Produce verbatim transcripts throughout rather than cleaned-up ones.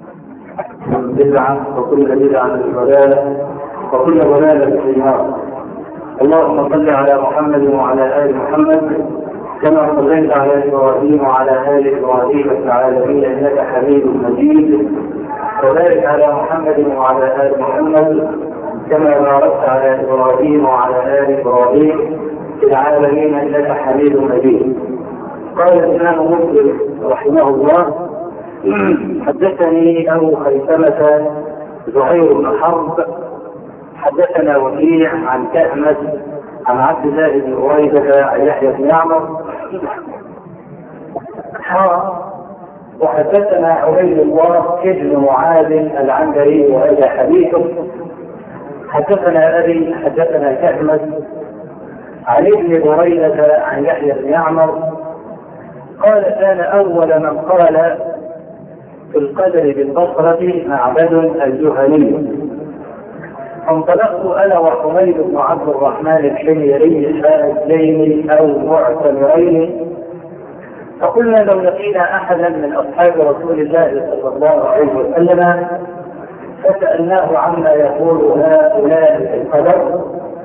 بدعة وكل بدعة ضلالة وكل ضلالة في النار. اللهم صل على محمد وعلى آل محمد كما صليت على إبراهيم وعلى آل إبراهيم في العالمين إنك حميد مجيد، وبارك على محمد وعلى آل محمد كما باركت على إبراهيم وعلى آل إبراهيم في العالمين إنك حميد مجيد. قال الإمام مسلم رحمه الله: حدثني أبو خيثمة زهير بن حرب حدثنا وكيع عن كهمس عن عبد الله بن هريرة عن يحيى بن يعمر وحدثنا عبيد الله بن معاذ العنبري وهذا حديثه. حدثنا أبي حدثنا كهمس عن ابن هريرة عن يحيى بن يعمر قال: كان أول من قال في القدر بالبصرة معبد الجهني، فانطلقت أنا وحميد بن عبد الرحمن الحميري حاجين أو معتمرين، فقلنا لو لقينا أحدا من أصحاب رسول الله صلى الله عليه وسلم فسألناه عما يقول هؤلاء في القدر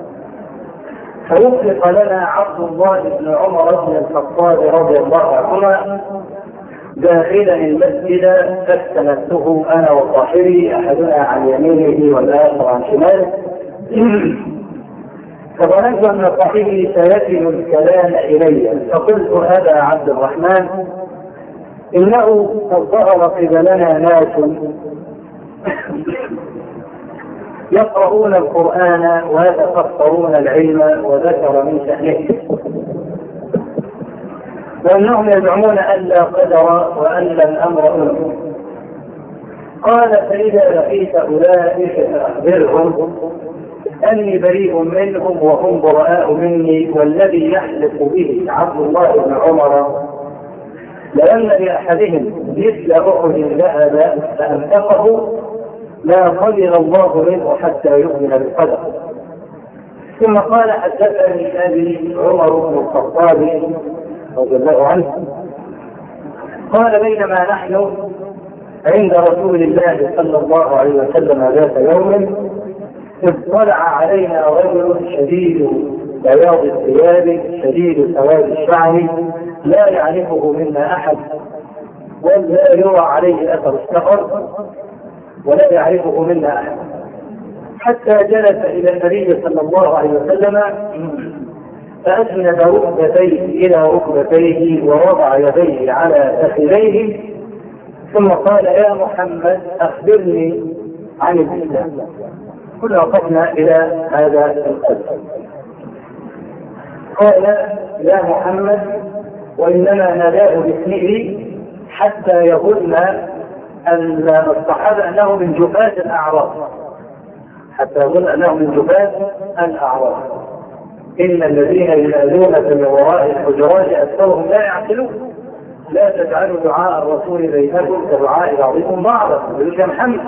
فيطلق لنا عبد الله بن عمر بن الخطاب رضي الله عنهما داخلا المسجد، فاستندته انا وصاحبي احدنا عن يمينه والاخر عن شماله، فظننت ان صاحبي سيكل الكلام الي، فقلت: هذا عبد الرحمن، انه قد ظهر قبلنا ناس يقرؤون القرآن ويتفكرون العلم، وذكر من شأنه وأنهم يزعمون أن لا قدر وأن الأمر أمر. قال: فإذا لقيت أولئك فأخبرهم أني بريء منهم وهم براء مني، والذي يحلف به عبد الله بن عمر لأن لأحدهم مثل أحد ذهب فأنفقه لا قدر الله منه حتى يؤمن بالقدر. ثم قال: حدثني أبي عمر بن الخطاب رضي الله عنه قال: بينما نحن عند رسول الله صلى الله عليه وسلم ذات يوم اطلع علينا رجل شديد بياض الثياب شديد سواد الشعر لا يعرفه منا أحد، ولا يرى عليه أثر السفر، ولا يعرفه منا أحد، حتى جلس إلى النبي صلى الله عليه وسلم فأسند ركبتيه إلى ركبتيه ووضع يديه على فخذيه، ثم قال: يا محمد أخبرني عن الإسلام. كلنا وقفنا إلى هذا القدر. قال: يا محمد، وإنما ناداه باسمه حتى يظن الصحابة أنه من جفاة الأعراب، حتى يظن أنه من جفاة الأعراب. إن الذين ينادونك من وراء الحجرات أكثرهم لا يعقلون. لا تجعلوا دعاء الرسول بينكم كدعاء بعضكم بعضا ويلك محمد،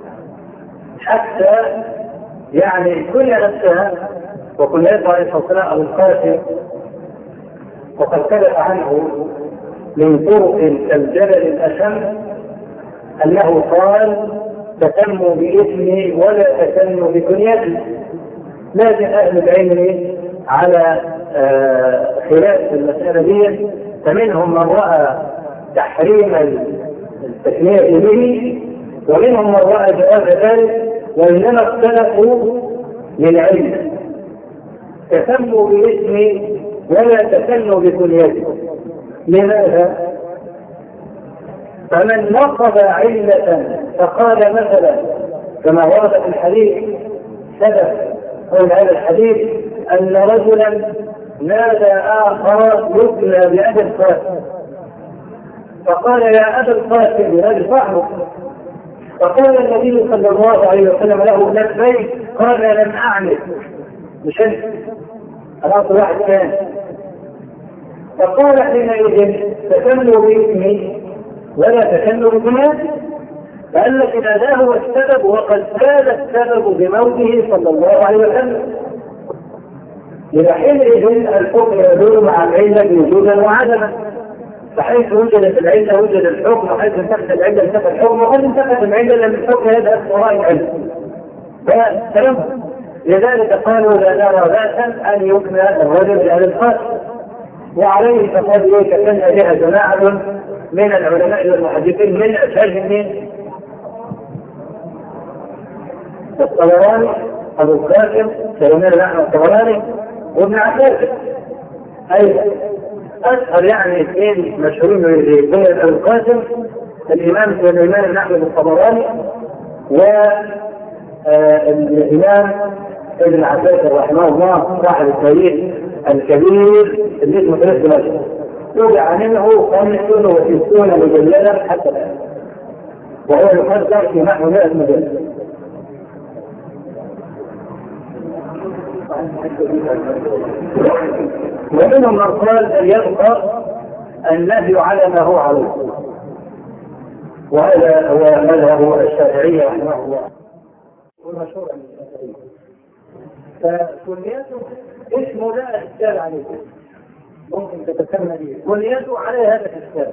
حتى يعني كل نفسها. وكل يطلع عليه الصلاة أبو القاسم وقد كذب عنه من طرق كالجبل الأشم أنه قال: تسموا باسمي ولا تسموا بكنيتي. لكن أهل العلم على آه خلاف المسألة دي، فمنهم من رأى تحريم التسمية به، ومنهم من رأى جواز ذلك، وإنما اختلفوا للعلم. تسموا باسمي ولا تسموا بكنيتي. لماذا؟ فمن نقض علة فقال مثلا كما ورد في الحديث سبب قول هذا الحديث أن رجلا نادى آخر يبنى بأبي القاسم، فقال: يا أبا القاسم بنادي صاحبه، فقال النبي صلى الله عليه وسلم له: لبيك. قال: لم أعمل، مش أنت، أنا أصل واحد كان. فقال حينئذ: تسموا باسمي ولا تسموا بكنيتي. فقال لك إن هذا هو السبب، وقد كان السبب بموته صلى الله عليه وسلم. إلى حينئذ الحكم يدور مع العلة وجودا وعدما. فحيث وجدت العلة وجد الحكم، وحيث انتقد العلة انتقد الحكم، وقد انتقد العلة لم الحكم يذهب وراء العلة. فكلام لذلك قالوا لا نرى بأسا أن يكمل الرجل بهذا الخاص، وعليه فقد يتكلم بها جماعة من العلماء والمحدثين من أشهرهم من الطبراني أبو القاسم سليمان بن أحمد الطبراني وابن عباس أيضا. أشهر يعني اثنين مشهورين من أبو القاسم الإمام سليمان بن أحمد الطبراني والإمام ابن عباس رحمه الله صاحب التاريخ الكبير اللي اسمه ثلاث دمشق، يوضع منه خمسة وستون مجلدا حتى الآن، وهو يقدر في نحو مئة مجلد. ومنهم من قال يبقى النهي على ما هو عليه، وهذا هو مذهب الشافعية رحمه الله والمشهور عن الشافعية. فكليته اسمه لا إشكال عليه، ممكن تتسمى به كليته على هذا الإشكال.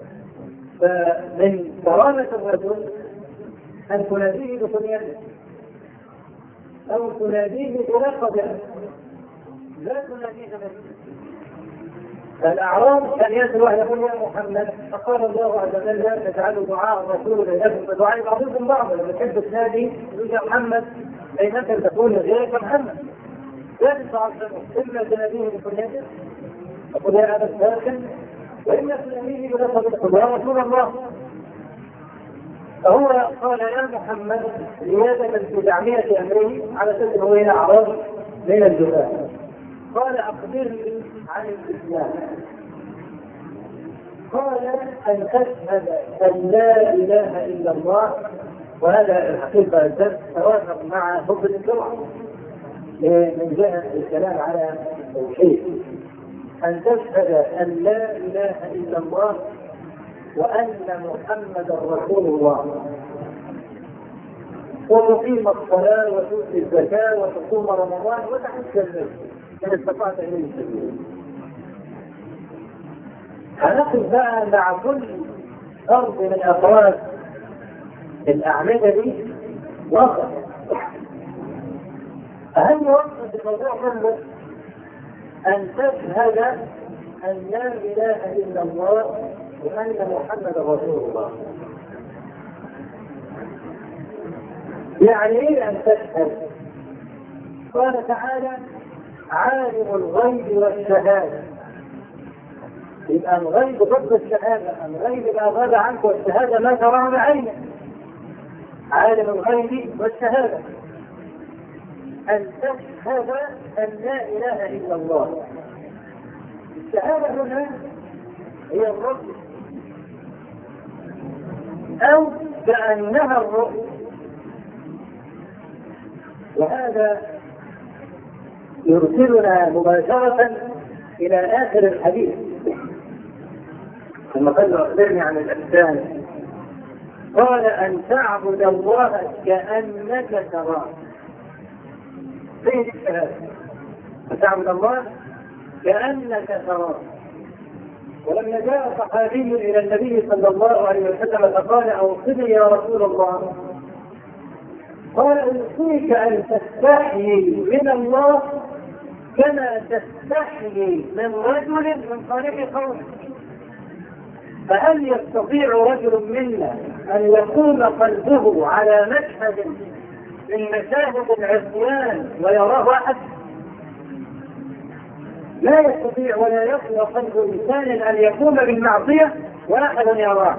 فمن كرامة الرجل أن تناديه بكليته أو تناديه بلقبه، لا تناديه باسمه. الأعراب كان يسأل واحد يقول يا محمد، فقال الله عز وجل تجعلوا دعاء الرسول بينكم كدعاء بعضكم بعضا، لما تحب تنادي تقول يا محمد بينك تقول لغيرك محمد، لا تتعصبوا، إما تناديه بكليته تقول يا أبا الساكن، وإما تناديه بلقبه تقول يا رسول الله. فهو قال يا محمد زيادة في تعمية أمره على سبيل هو إلى أعراض من الجهال. قال أخبرني عن الإسلام. قال أن تشهد أن لا إله إلا الله، وهذا الحقيقة الدرس توافق مع حب الجمعة من جهة الكلام على التوحيد، أن تشهد أن لا إله إلا الله وأن محمدا رسول الله، وتقيم الصلاة وتؤتي الزكاة وتصوم رمضان وتحج البيت إن استطعت إليه سبيلا. هنقف بقى مع كل فرد من أفراد الأعمدة دي وقت أهم وقت في الموضوع كله أن تشهد أن لا إله إلا الله وأن محمد رسول الله. يعني إيه أن تشهد؟ قال تعالى عالم الغيب والشهادة، يبقى الغيب ضد الشهادة، الغيب لا غاب عنك والشهادة ما تراه بعينك. عالم الغيب والشهادة أن تشهد أن لا إله إلا الله. الشهادة هنا هي الرؤية أو كأنها الرؤية، وهذا يرسلنا مباشرة إلى آخر الحديث ثم قال أخبرني عن الإحسان. قال أن تعبد الله كأنك تراه. فين الشهادة؟ أن تعبد الله كأنك تراه. ولما جاء صحابي إلى النبي صلى الله عليه وسلم فقال أوصني يا رسول الله، قال أوصيك أن تستحيي من الله كما تستحيي من رجل من طريق قومه. فهل يستطيع رجل منا أن يقوم قلبه على مشهد من مشاهد العصيان ويراه أحد؟ لا يستطيع، ولا يقوى قلب إنسان أن يقوم بالمعصية وأحد يراه.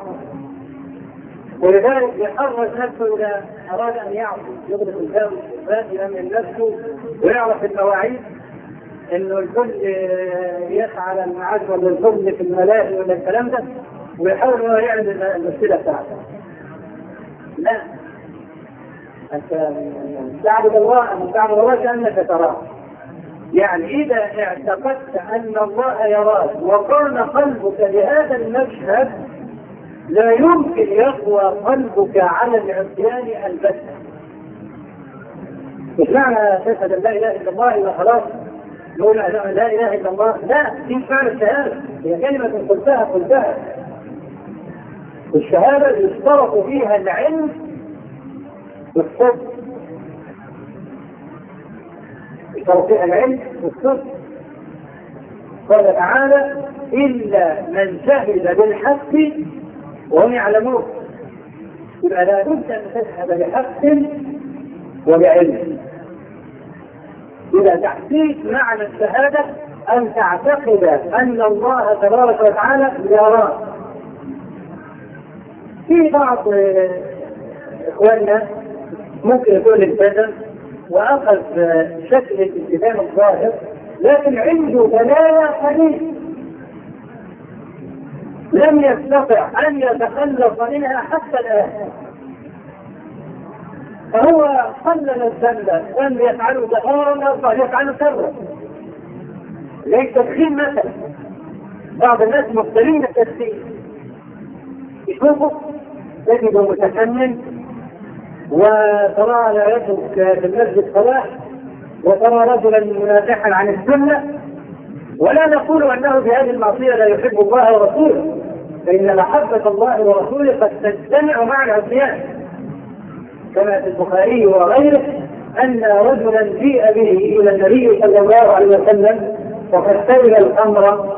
ولذلك يحرج نفسه إذا أراد أن يعصي، يغلق الباب يأمن نفسه ويعرف المواعيد، إنه الكل يسعى للمعاش ولا الكل في الملاهي ولا الكلام ده، ويحاول أنه يعمل المشكلة بتاعته. لا، أنت تعبد الله أن تعبد الله كأنك تراه. يعني إذا اعتقدت أن الله يراك وكان قلبك لهذا المشهد لا يمكن يقوى قلبك على العصيان البتة. مش معنى تشهد أن لا إله إلا الله إلا خلاص يقول لا اله الا الله، لا، دي معنى الشهاده، هي كلمه قلتها قلتها. الشهاده يشترط فيها العلم والصدق، يشترط فيها العلم والصدق. قال تعالى: الا من شهد بالحق وهم يعلمون. يبقى لا بد ان تشهد بحق وبعلم. إذا تحقيق معنى الشهادة أن تعتقد أن الله تبارك وتعالى يراك. في بعض إخواننا ممكن يكون التزم وأخذ شكل الالتزام الظاهر، لكن عنده دلالة حديث لم يستطع أن يتخلص منها حتى الآن. فهو قلل الذنب، لم يفعله ظهارا يفعله سرا. ليس تدخين مثلا، بعض الناس مبتلين بالتدخين، يشوفه تجده متفنن وترى على يدك في المسجد صلاح، وترى رجلا منازحا عن السنه، ولا نقول انه بهذه المعصيه لا يحب الله ورسوله، فان محبه الله ورسوله قد تجتمع مع العصيان، كما في البخاري وغيره ان رجلا جيء به الى النبي صلى الله عليه وسلم وقد سلم الامر،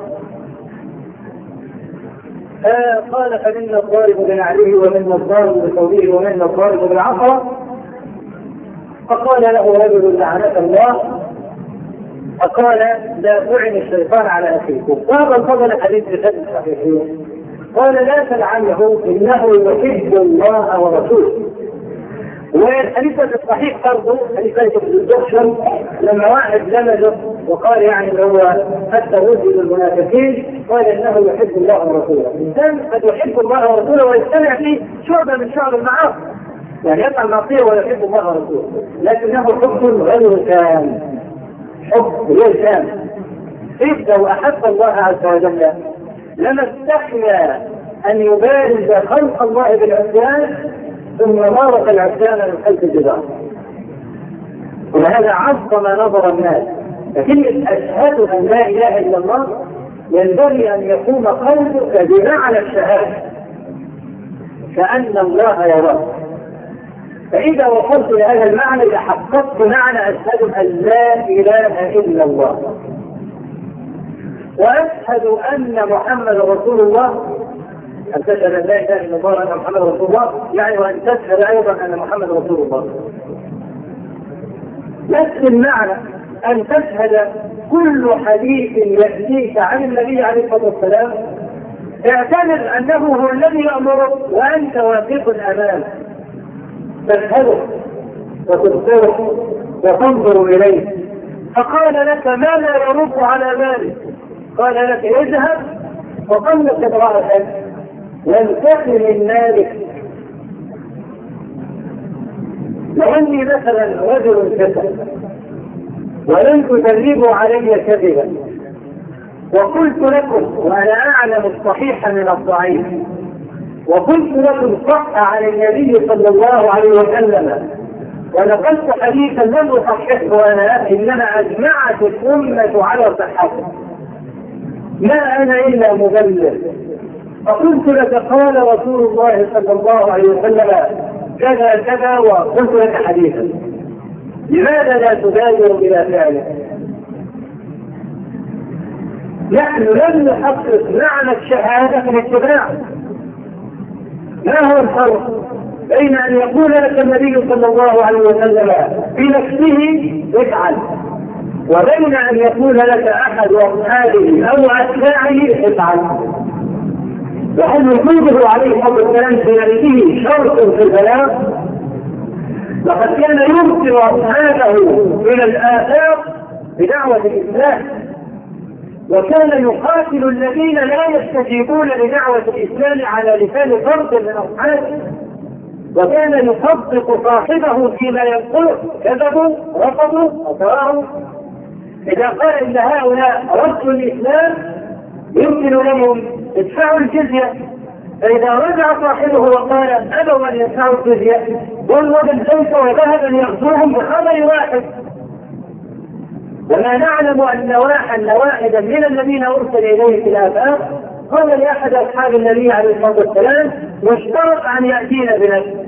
قال: فمنا الضارب بنعله ومنا الضارب بثوبه ومنا الضارب بالعصا. فقال له رجل: لعنك الله. فقال: لا تعني الشيطان على اخيكم. وهذا الفضل الحديث بخد الصحيحين. قال: لا تلعنه انه يحب الله ورسوله. والحديث الصحيح برضه حديث الدخشن لما واحد لمجه وقال يعني هو حتى وجد المنافقين، قال انه يحب الله ورسوله. الانسان قد يحب الله ورسوله ويجتمع فيه شعبه من شعب المعاصي، يعني يفعل معصيه ويحب الله ورسوله، لكنه حب غير كامل، حب غير كامل. إذ لو احب الله عز وجل لما استحيا ان يبارز خلق الله بالعصيان ثم مارس العصيان من خلف الجدار، وهذا عظم نظر الناس. فكلمة أشهد أن لا إله إلا الله ينبغي أن يكون قلبك بمعنى الشهادة كأن الله يراك. فإذا وصلت إلى هذا المعنى تحققت معنى أشهد أن لا إله إلا الله، وأشهد أن محمد رسول الله. أن تشهد أن لا إله إلا الله وأن محمد رسول الله يعني وأن تشهد أيضا أن محمد رسول الله. نفس المعنى أن تشهد كل حديث يأتيك عن النبي عليه الصلاة والسلام اعتبر أنه هو الذي يأمرك وأنت واقف أمامه، تشهده وتبصره وتنظر إليه. فقال لك: ما لا يرد على ذلك؟ قال لك: اذهب وطلق امرأتك وانتقل من مالك. لأني مثلا رجل كذب ولن تدربوا علي كذبا، وقلت لكم وأنا أعلم الصحيح من الضعيف، وقلت لكم صح عن النبي صلى الله عليه وسلم، ونقلت حديثا لم أصححه أنا، إنما أجمعت الأمة على صحته، ما أنا إلا مبلغ. فقلت لك: قال رسول الله صلى الله عليه وسلم كذا كذا، وقلت لك حديثا، لماذا لا تبادر إلى فعله؟ نحن لم نحقق معنى الشهادة في الاتباع. ما هو الفرق بين أن يقول لك النبي صلى الله عليه وسلم بنفسه افعل، وبين أن يقول لك أحد أصحابه أو أتباعه افعل؟ وهل وجوده عليه الصلاة والسلام في نفسه شرط في البلاغ؟ لقد كان يرسل أصحابه إلى الآفاق بدعوة الإسلام، وكان يقاتل الذين لا يستجيبون لدعوة الإسلام على لسان فرد من أصحابه، وكان يصدق صاحبه فيما ينقله، كذبوا رفضوا أطاعوا. إذا قال إن هؤلاء ردوا الإسلام يمكن لهم ادفعوا الجزية، فإذا رجع صاحبه وقال أبوا أن يدفعوا الجزية ضرب البيت وذهب يغزوهم بخبر واحد. وما نعلم أن واحد واحدا من الذين أرسل إليه في الآفاق قال لأحد أصحاب النبي عليه الصلاة والسلام واشترط أن يأتينا بنفسه.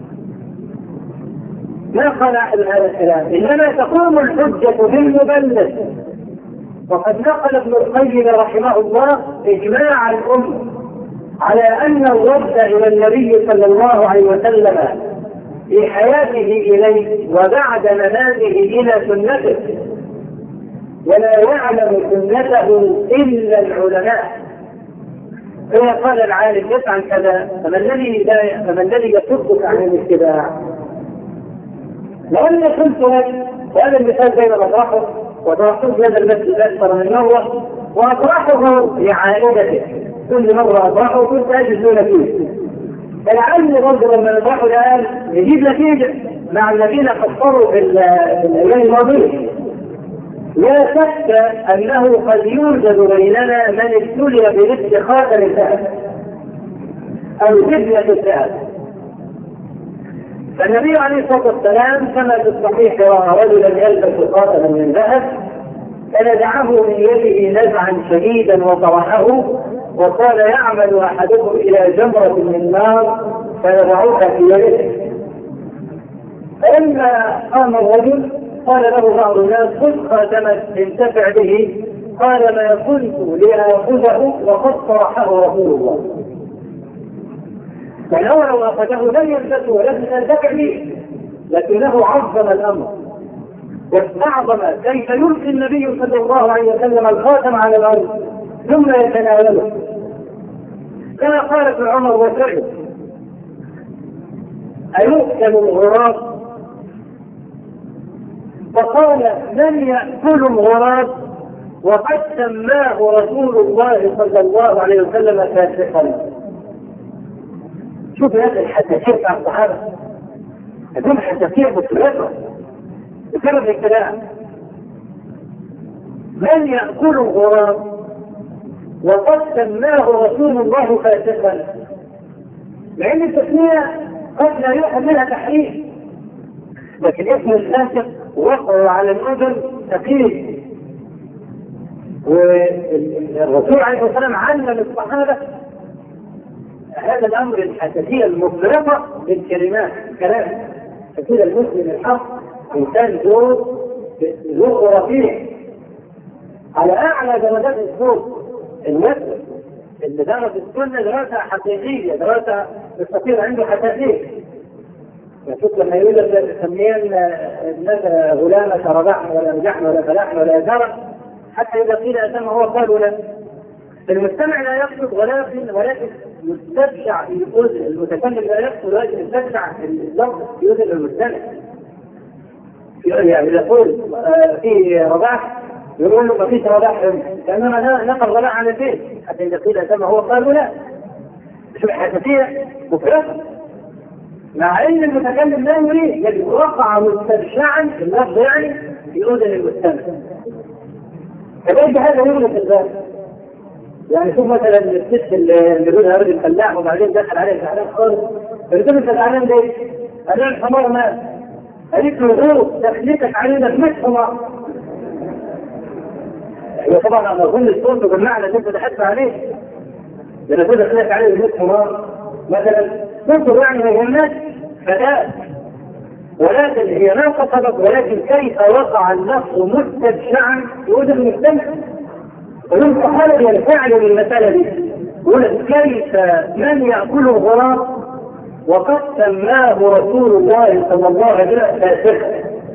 ما قال أحد هذا الكلام، إنما تقوم الحجة بالمبلغ. وقد نقل ابن القيم رحمه الله إجماع الأمة على أن الرد إلى النبي صلى الله عليه وسلم في حياته إليه وبعد مماته إلى سنته، ولا يعلم سنته إلا العلماء. فإذا قال العالم يفعل كذا فما الذي فما الذي يصدك عن الاتباع؟ لو أن قلت لك وهذا المثال بين أطرحه وتوقفت هذا المسجد أكثر من مرة وأطرحه لعائلته، كل مرة أطرحه كنت أجد له نتيجة، فلعل برضه لما نطرحه الآن يجيب نتيجة مع الذين قصروا في الأيام الماضية. لا شك أنه قد يوجد بيننا من ابتلي بلبس خاتم الذهب أو جبنة الذهب. فالنبي عليه الصلاة والسلام كما في الصحيح رأى رجلا يلبس خاتما من ذهب فنزعه من يده نزعا شديدا وطرحه وقال يعمل أحدكم إلى جمرة من نار فيضعوها في يده. فلما قام الرجل قال له بعض الناس خذ خاتمك انتفع به، قال ما كنت لآخذه وقد طرحه رسول الله. فلو لو أخذه لم يلبسه ولم ينتفع به، لكنه عظم الأمر واستعظم كيف يلقي النبي صلى الله عليه وسلم الخاتم على الأرض ثم يتناوله. كما قال ابن عمر وسعد أيؤكل الغراب؟ فقال من يأكل الغراب وقد سماه رسول الله صلى الله عليه وسلم فاسقا. شوف هذا الحدثية مع الصحابة، هذول حدثية متفرقة بسبب الكلام. من يأكل الغراب وقد سماه رسول الله فاسقا، لأن التسمية قد لا يؤخذ منها تحريم، لكن اسم الفاسق وقع على الأذن ثقيل. والرسول عليه الصلاة والسلام علم الصحابة هذا الأمر الحساسية المفرطة بالكلمات كلام. فكده المسلم الحق إنسان ذو ذو رفيع على أعلى درجات الذوق النفس اللي درس السنة دراسة حقيقية، دراسة تستطيع عنده حساسية. يشوف لما يقول لك تسمين الناس غلامة ربحنا ولا نجحنا ولا فلاحنا ولا يزرع، حتى إذا قيل أسمى هو قالوا له. المستمع لا يقصد ولكن ولكن يستبشع في الأذن، المتكلم لا يقصد ولكن يستبشع في اللفظ في أذن المستمع. يعني يقول في رباح يقول له ما فيش رباح، كأنما نقل رباح عن البيت، حتى إذا قيل أسمى هو قالوا لا. شو حساسية مفرطة، مع ان المتكلم لا يريد، يجب وقع مستبشعا في اللفظ يعني في اذن المستمع. كذلك هذا يغلق الباب. يعني شوف مثلا الست اللي بيقولها رجل فلاح وبعدين دخل عليه زعلان خالص، فبتقول انت زعلان ليه؟ قال له الحمار مات. قالت له غيره تخليتك علينا بمش حمار. وطبعا انا اظن الصوت بالمعنى اللي انت ضحكت عليه، لان كنت دخلت عليه بمش حمار مثلا تنظر يعني ما يهمك فلا، ولكن هي ما قصدت، ولكن كيف وقع اللفظ مستبشعا في اذن المستمع. ومن الصحابة ينفعل من المسألة دي، يقول كيف من يأكل الغراب وقد سماه رسول الله صلى الله عليه وسلم فاسقا.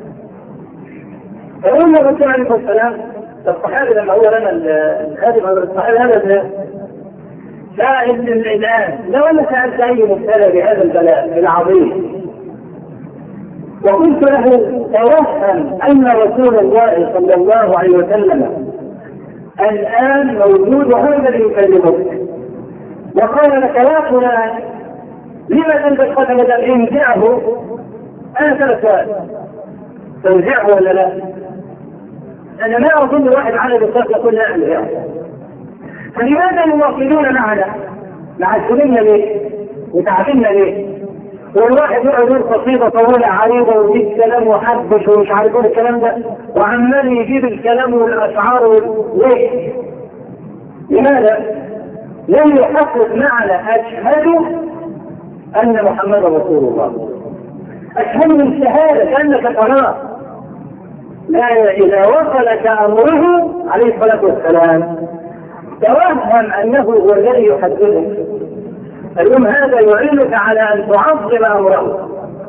فقلنا الرسول عليه الصلاة والسلام الصحابي لما هو لنا الخادم هذا الصحابي هذا سائل الآن لو أنا سألت أي مبتلى بهذا البلاء العظيم وقلت له توهم أن رسول الله صلى الله عليه وسلم الآن موجود وهو الذي يكلمك وقال لك يا فلان لما تلبس خاتم الذهب انزعه، أنا ثلاث سؤال تنزعه ولا لا؟ أنا ما أظن واحد على بالصف يقول لا أنزعه. فلماذا يواصلون معنا مع السنين ليه وتعبنا ليه؟ والواحد يقعد يقول قصيده طويله عريضه ويجيب كلام وحبش ومش عارف ايه الكلام ده، وعمال يجيب الكلام والاشعار ليه؟ لماذا؟ لم يحقق معنى اشهد ان محمدا رسول الله. اشهد من شهاده كانك تراه. لا، اذا وصلك امره عليه الصلاه والسلام توهم انه هو الذي يحدثك. اليوم هذا يعينك على ان تعظم امره.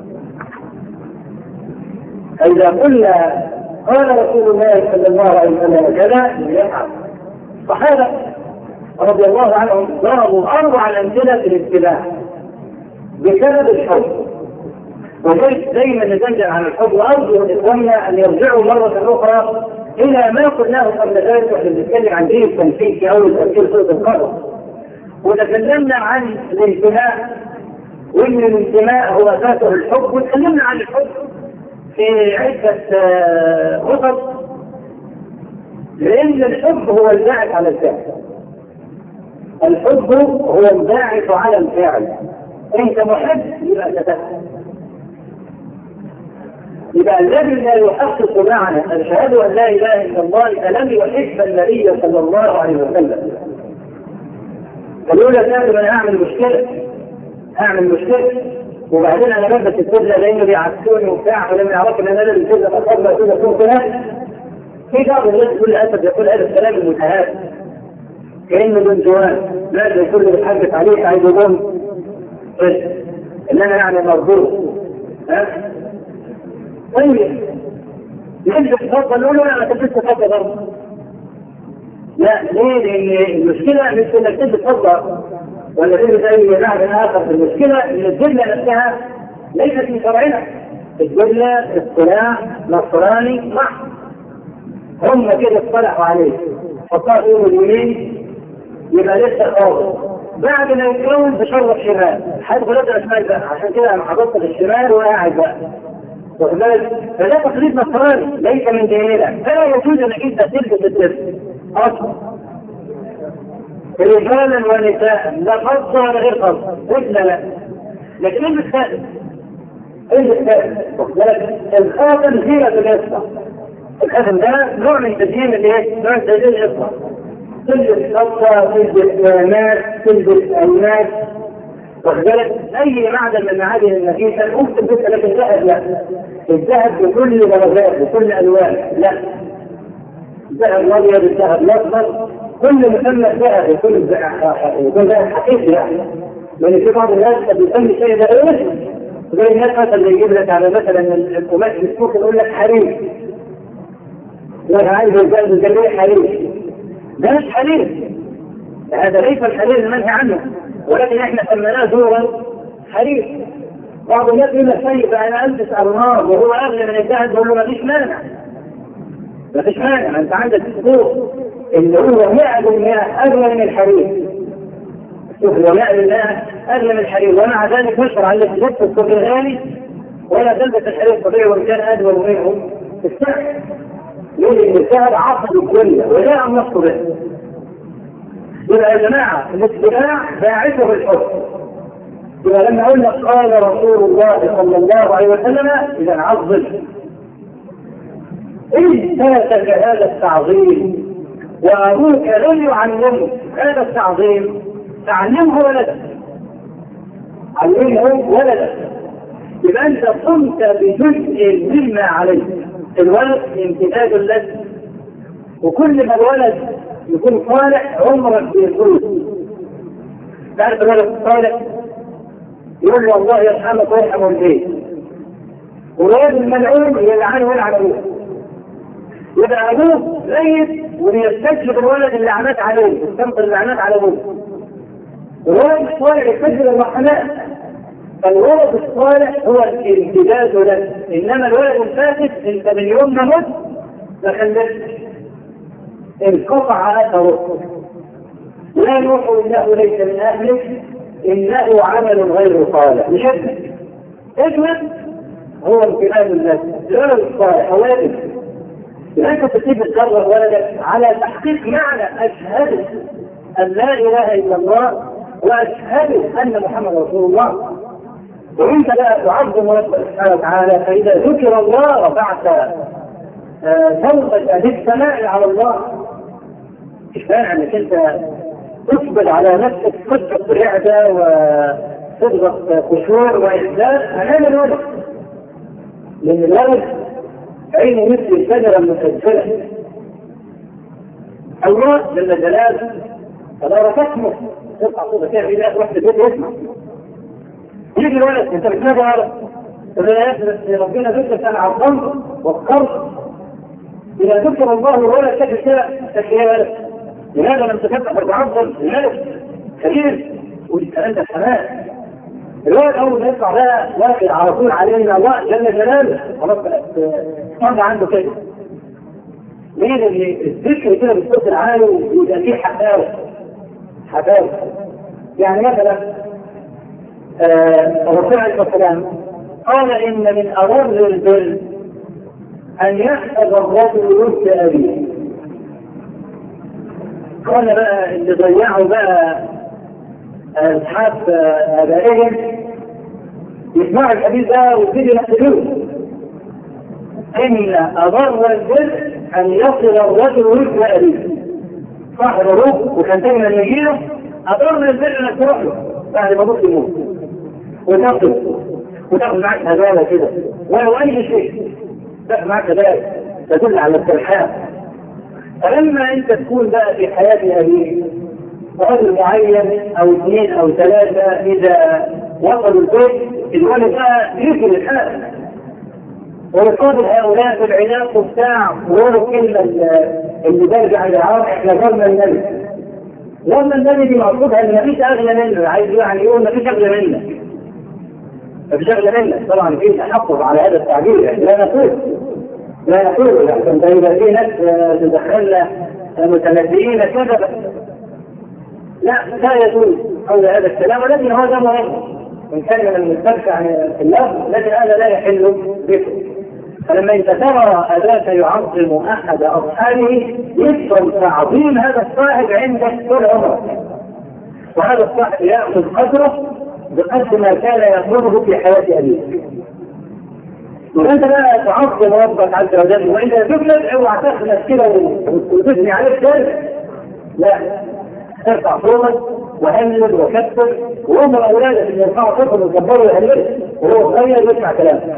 اذا قلنا قال رسول الله صلى الله عليه وسلم كذا يفعل. الصحابه رضي الله عنهم ضربوا اربع الامثله في الاتباع بسبب الحب. وذلك دائما نتنزل عن الحب، وارجو من اخواننا ان يرجعوا مره اخرى الى ما قلناه قبل ذلك واحنا بنتكلم عن دين التنفيذ في اول تفسير سوره القمر، وتكلمنا عن الانتماء وان الانتماء هو اساسه الحب، وتكلمنا عن الحب في عده خطط، لان الحب هو الباعث على الفعل. الحب هو الباعث على الفعل. انت محب يبقى تتفهم. يبقى الذي لا يحقق معنى أشهد أن لا إله إلا الله فلم يحب النبي صلى الله عليه وسلم. فالأولى كانت أنا أعمل مشكلة أعمل مشكلة وبعدين أنا بلبس الكذلة لأنه بيعكسوني وبتاع ولم يعرف أن أنا الكذلة فقط ما كذا كون كذا. في بعض الناس كل أسف يقول هذا الكلام المتهاب كأنه من جوان لازم يقول له بتحدث عليه عايز يقول إن أنا يعني مرضوض. ها؟ طيب ليه تتفضل؟ نقول له لا ما تبدأ تتفضل برضه. لا ليه؟ لأن المشكلة مش إنك تبدأ تتفضل ولا تبدأ أي لاعب آخر. المشكلة إن الجملة نفسها ليست من شرعنا. الجملة اصطلاح نصراني محض. هم كده اصطلحوا عليه فقالوا يوم اليمين يبقى لسه خالص. بعد ما يتكون بشرط شمال حد غلط الشمال بقى، عشان كده أنا حضرت الشمال وقاعد بقى. فده تقليد نصراني ليس من ديننا. فلا يجوز انك انت تلبس الدرس اصلا رجالا ونساء لا خاصه ولا غير خاصه ولا لا، لكن البس خاتم. البس خاتم. الخاتم زينه الاسره. الخاتم ده نوع من تزيين الايه؟ نوع من تزيين الاسره. تلبس خاصه، تلبس ماس، تلبس الماس، وكذلك اي معدن من معادن النفيسه ممكن تلبس، لكن الذهب لا. الذهب بكل درجات بكل الوان لا. الذهب الابيض، الذهب الاصفر، كل مسمى ذهب يكون يكون ذهب حقيقي يعني. لان في بعض الناس بيسمي شيء ده ايه؟ زي الناس مثلا اللي يجيب لك على مثلا القماش السوق يقول لك حرير. لا عايز الجلبيه حرير. ده مش حرير. هذا ليس الحرير المنهي عنه، ولكن احنا سميناه زورا حرير. بعض الناس يقول لك طيب انا البس الماظ وهو اغلى من الذهب، يقول له ما فيش مانع. ما فيش مانع، انت عندك السوق اللي هو مئة بالمئة اغلى من الحرير. السوق اللي هو مئة بالمئة اغلى من الحرير، ومع ذلك نشر على السوق السوق الغالي ولا تلبس الحرير الطبيعي وان كان ادول منه في السعر. يقول ان السعر عصب الدنيا ولا ان نص به. يبقى يا جماعه الاتباع باعثه الحب. يبقى لما اقول لك قال رسول الله صلى الله عليه وسلم اذا عظم. إن فاتك هذا التعظيم وأبوك لم يعلمك هذا التعظيم تعلمه ولدك. علمه ولدك. يبقى أنت قمت بجزء مما عليك. الولد امتداد لك، وكل ما الولد يكون صالح عمرك بيكون. تعرف الولد الصالح يقول له الله يرحمك ويرحم البيت، والولد الملعون يلعنه ويلعن ابوه. يبقى ابوه ميت ويستجلب الولد اللي لعنات عليه، يستمطر اللعنات على ابوه. الولد الصالح يستجلب الرحمات. فالولد الصالح هو الامتداد لك، انما الولد الفاسد انت من يوم ما مت ما خلفتش، انقطع اثره. لا نوح انه ليس من اهلك انه عمل غير صالح. بشكل اجمل هو امتداد الناس. الولد الصالح هو ابن. لأنك تسيب تجرب ولدك على تحقيق معنى أشهد أن لا إله إلا الله وأشهد أن محمد رسول الله. وانت لا تعظم ربك سبحانه وتعالى، فاذا ذكر الله رفعت فوقك بالثناء على الله. مش مانع انك انت تصبر على نفسك صدق رعده وصدق خشوع واحساس امام الولد، لان الولد عينه مثل الشجره المسجله. الله جل جلاله فلا تسمع تطلع صوتك كده في ناس واحده بيت يسمع. يجي الولد انت بتنادي على ربنا ذكر انا عظمت وفكرت. اذا ذكر الله الولد شكل كده شكل يا ولد لماذا لم تفتح وتعظم الملك كبير والكلام ده حماس. الولد اول ما يطلع بقى واخد على طول علينا الله جل جلاله خلاص بقت عنده كده. ليه؟ لان الذكر كده بالصوت العالي ويبقى فيه حفاوه حفاوه. يعني مثلا الرسول عليه الصلاه والسلام قال ان من اضر البر ان يحفظ الرجل ود ابيه. قال بقى اللي ضيعوا بقى اصحاب ابائهم يسمعوا الحديث ده ويبتدوا يحسدوه. ان اضر البر ان يصل الرجل ود ابيه. صاحب الروح وكان دايما يجيله اضر البر انك تروح له بعد ما ابوك يموت وتاخذ وتاخذ معك هدايا كده ولو اي شيء تاخذ معك هدايا تدل على الترحاب. فلما انت تكون بقى في حياه ابيك رجل معين او اثنين او ثلاثه اذا وصلوا البيت الولد بقى يجري الحال ويقابل هؤلاء في العناق وبتاع ويقولوا الكلمه اللي برجع للعرب احنا ظلنا النبي. ظلنا النبي دي مقصودها ان مفيش اغلى منه، عايز يعني يقول مفيش اغلى منك. مفيش اغلى منك، طبعا في تحفظ على هذا التعبير، لا نقول لا نقول لكن ده يبقى في ناس تدخلنا متنبئين كذبا. لا لا يجوز قول هذا الكلام، ولكن هذا مهم ان كان من المسترشع في اللفظ، لكن هذا لا يحل به. فلما انت ترى اباك يعظم احد اصحابه يفضل تعظيم هذا الصاحب عندك طول عمرك، وهذا الصاحب ياخذ قدره بقدر ما كان ياخذه في حياه ابيك. وانت لا تعظم ربك عز وجل، واذا تفلت اوعى تاخذ كده وتثني عليك ذلك، لا ترفع صوتك وهلل وكبر وامر اولادك ان يرفعوا صوتهم ويكبروا ويهللوا وهو صغير يسمع كلامك.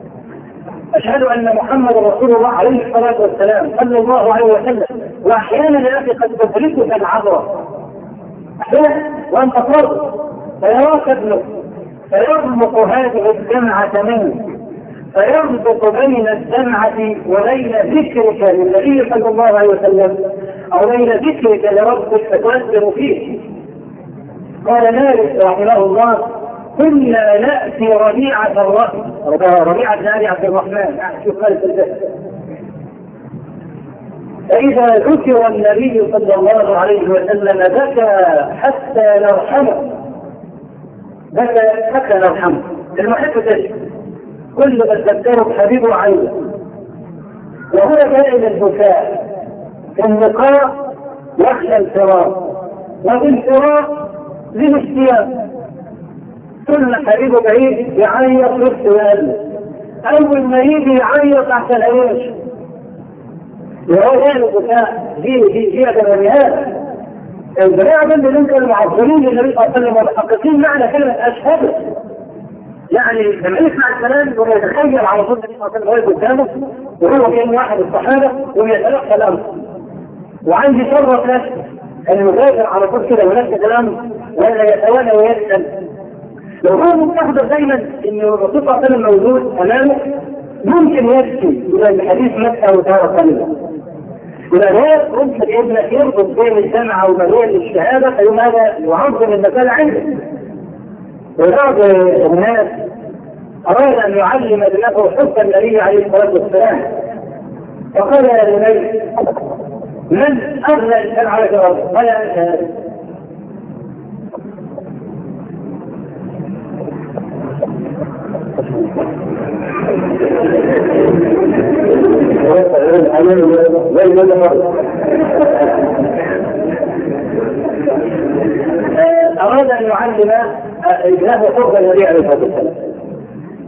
أشهد أن محمد رسول الله عليه الصلاة والسلام صلى الله عليه وسلم. وأحيانا يا أخي قد تدركك العبرة أحيانا وأنت فرد فيراك ابنك فيربط هذه الدمعة منك، فيربط بين الدمعة وبين ذكرك للنبي صلى الله عليه وسلم أو بين ذكرك لربك فتؤثر فيه. قال مالك رحمه الله كنا نأتي ربيعة الرأي ربيعة بن أبي عبد الرحمن شوف مالك البيت فإذا ذكر النبي صلى الله عليه وسلم بكى حتى نرحمه بكى حتى نرحمه. المحب تجد كل ما تذكره حبيبه عينه، وهو دائما البكاء في اللقاء يخشى الفراق وفي الفراق ذي اشتياق. كل حبيبه بعيد يعيط نفسه وقلبه، اول ما يجي يعيط احسن عيش وهو يعني البكاء دي دي دي بهذا البناء اللي انت المعظمين للنبي صلى الله عليه وسلم ومحققين معنى كلمه اشهد. يعني لما يسمع الكلام ويتخيل على طول النبي صلى الله عليه وسلم واقف قدامه وهو كان واحد الصحابه ويتلقى الامر وعايز يشرف نفسه ان يبادر على طول كده وينفذ الامر ولا يتوانى ويسال. لو هو مستحضر دايما ان الرسول صلى الله عليه وسلم موجود امامه ممكن يبكي الى الحديث نفسه وتارة قليلا. ولذلك ممكن ابنك يربط بين الجامعه وبين الشهاده فيوم هذا يعظم المساله عنده. وبعض الناس اراد ان يعلم ابنه حب النبي عليه الصلاه والسلام فقال يا بني من اغلى الانسان على الارض؟ قال انت. أراد أن يعلم ابنه حب النبي عليه الصلاة والسلام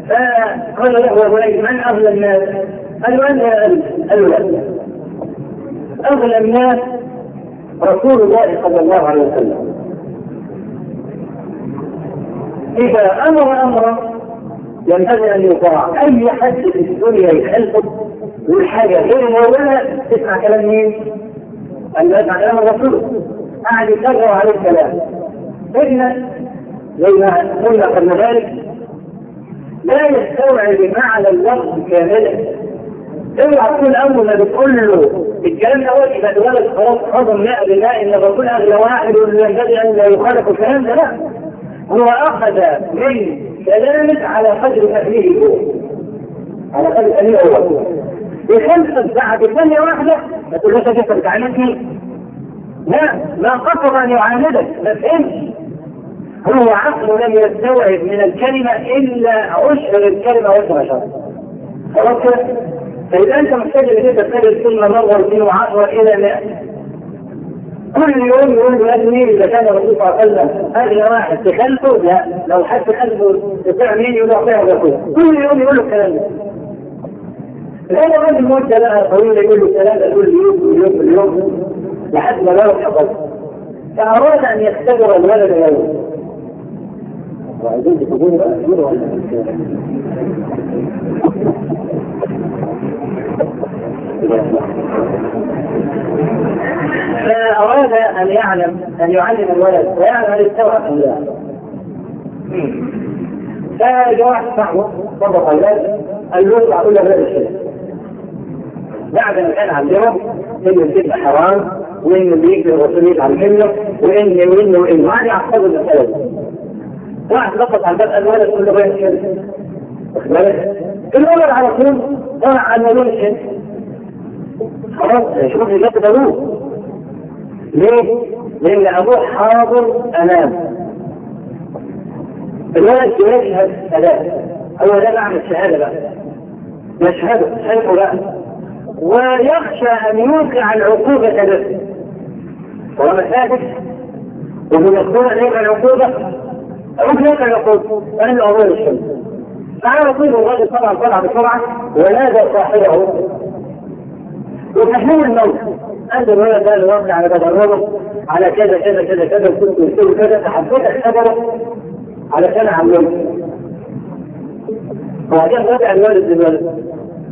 فقال له ابو ليث من اغلى الناس؟ قال له انا الاولى. اغلى الناس رسول الله صلى الله عليه وسلم. اذا امر امرا ينبغي ان يطاع. اي حد في الدنيا يخالفه والحاجه غير مولانا تسمع كلام مين؟ ان يسمع كلام الرسول. قاعد يكرر عليه الكلام. إن زي ما قلنا قبل ذلك لا يستوعب معنى اللفظ كاملا. اوعى تكون اول ما بتقول له الكلام ده وجه يبقى دلوقتي خلاص خضم ماء بالماء ان الرسول اغلى واحد وينبغي ان لا يخالف الكلام ده. لا، هو اخذ من كلامك على قدر فهمه هو، على قدر فهمه هو. يخلص بعد ثانيه واحده ما تقولوش انت بتعاندني. لا، ما قصد ان يعاندك، ما فهمش. هو عقله لم يستوعب من الكلمه الا عشر الكلمه وعشر شر. خلاص كده؟ فاذا انت محتاج ان انت تتكلم الكلمه مره واثنين وعشره الى مئة. كل يوم يقول له يا ابني اذا كان الرسول صلى الله عليه وسلم اغلى واحد تخلفه، لا، لو حد خلفه تطيع مين يقول له اطيع الرسول. كل يوم يقول له الكلام ده. الآن الرجل المدة لها طويلة يقول له الكلام ده كل يوم كل يوم كل يوم لحد ما لا يحفظ. فأراد أن يختبر الولد يوم. وعايزين تقولوا بقى كبير ولا فأراد أن يعلم أن يعلم الولد ويعلم أن يستوعب أم لا. فجاء واحد صاحبه طبق الولد قال له أقول له هذا الشيء. بعد ما كان علمه إنه الذبح حرام وإنه اللي يجري الرسول يتعلمه وإنه وإنه وإنه ما يحفظ المسألة دي. واحد لقط على الباب الولد يقول له غير كده. الولد على طول طلع على الملوش خلاص شوف اللي جاب ابوه. ليه؟ لان ابوه حاضر امامه. الولد يشهد ثلاثه. هو ده معنى الشهاده بقى. يشهد شايفه بقى ويخشى ان يوقع العقوبه له. وهو ثابت وبيقول ان يوقع العقوبه ممكن يوقع العقوبه فانه اول الشمس. فعلى طول الرجل طبعا طلع بسرعه ونادى صاحبه وتحمل الموت. قال الولد ده الوضع على تدربه على كذا كذا كذا كذا وكنت قلت كذا فحبيت اختبره على كان عمله. وبعدين رجع الولد للولد